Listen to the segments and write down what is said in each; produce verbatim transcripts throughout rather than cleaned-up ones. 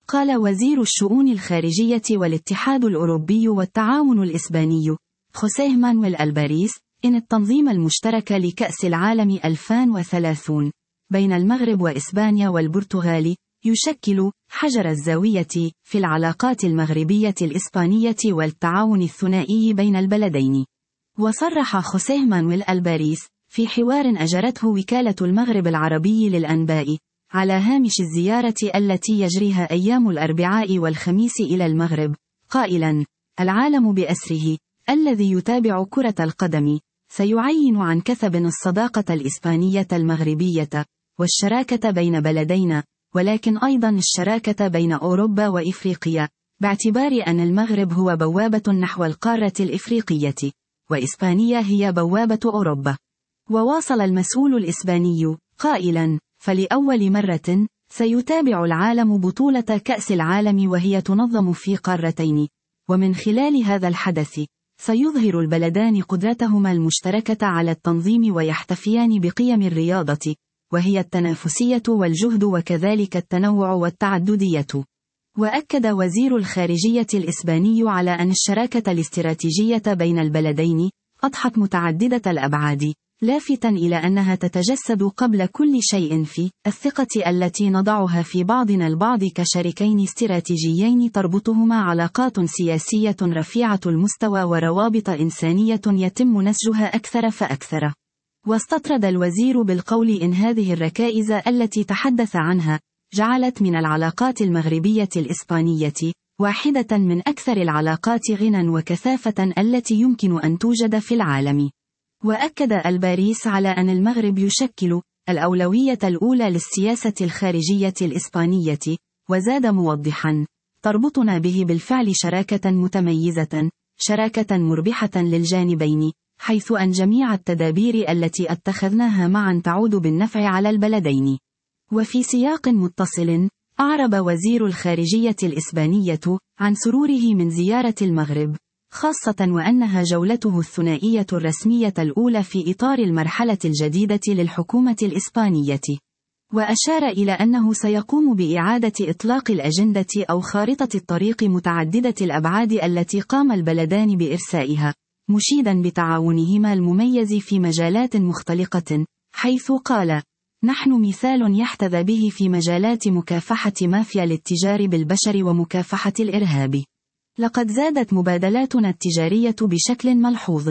قال وزير الشؤون الخارجية والاتحاد الأوروبي والتعاون الإسباني خوسيه مانويل ألباريس إن التنظيم المشترك لكأس العالم ألفين وثلاثين بين المغرب وإسبانيا والبرتغال يشكل حجر الزاوية في العلاقات المغربية الإسبانية والتعاون الثنائي بين البلدين. وصرح خوسيه مانويل ألباريس في حوار أجرته وكالة المغرب العربي للأنباء على هامش الزيارة التي يجريها أيام الأربعاء والخميس إلى المغرب، قائلا: العالم بأسره الذي يتابع كرة القدم سيعين عن كثب الصداقة الإسبانية المغربية والشراكة بين بلدينا، ولكن أيضا الشراكة بين أوروبا وإفريقيا، باعتبار أن المغرب هو بوابة نحو القارة الإفريقية، وإسبانيا هي بوابة أوروبا. وواصل المسؤول الإسباني قائلا: فلأول مرة سيتابع العالم بطولة كأس العالم وهي تنظم في قارتين، ومن خلال هذا الحدث سيظهر البلدان قدرتهما المشتركة على التنظيم ويحتفيان بقيم الرياضة، وهي التنافسية والجهد وكذلك التنوع والتعددية. وأكد وزير الخارجية الإسباني على أن الشراكة الاستراتيجية بين البلدين أضحت متعددة الأبعاد، لافتاً إلى أنها تتجسد قبل كل شيء في الثقة التي نضعها في بعضنا البعض كشريكين استراتيجيين تربطهما علاقات سياسية رفيعة المستوى وروابط إنسانية يتم نسجها أكثر فأكثر. واستطرد الوزير بالقول إن هذه الركائز التي تحدث عنها جعلت من العلاقات المغربية الإسبانية واحدة من أكثر العلاقات غنى وكثافة التي يمكن أن توجد في العالم. وأكد ألباريس على أن المغرب يشكل الأولوية الأولى للسياسة الخارجية الإسبانية، وزاد موضحا: تربطنا به بالفعل شراكة متميزة، شراكة مربحة للجانبين، حيث أن جميع التدابير التي اتخذناها معا تعود بالنفع على البلدين. وفي سياق متصل، أعرب وزير الخارجية الإسبانية عن سروره من زيارة المغرب، خاصة وأنها جولته الثنائية الرسمية الأولى في إطار المرحلة الجديدة للحكومة الإسبانية. وأشار إلى أنه سيقوم بإعادة إطلاق الأجندة أو خارطة الطريق متعددة الأبعاد التي قام البلدان بإرسائها، مشيدا بتعاونهما المميز في مجالات مختلقة، حيث قال: نحن مثال يحتذى به في مجالات مكافحة مافيا الاتجار بالبشر ومكافحة الإرهاب. لقد زادت مبادلاتنا التجارية بشكل ملحوظ.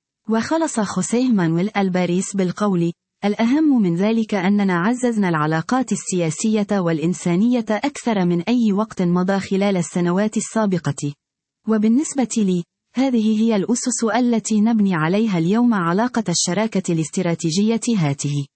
وخلص خوسيه مانويل ألباريس بالقول: الأهم من ذلك أننا عززنا العلاقات السياسية والإنسانية أكثر من أي وقت مضى خلال السنوات السابقة. وبالنسبة لي، هذه هي الأسس التي نبني عليها اليوم علاقة الشراكة الاستراتيجية هاته.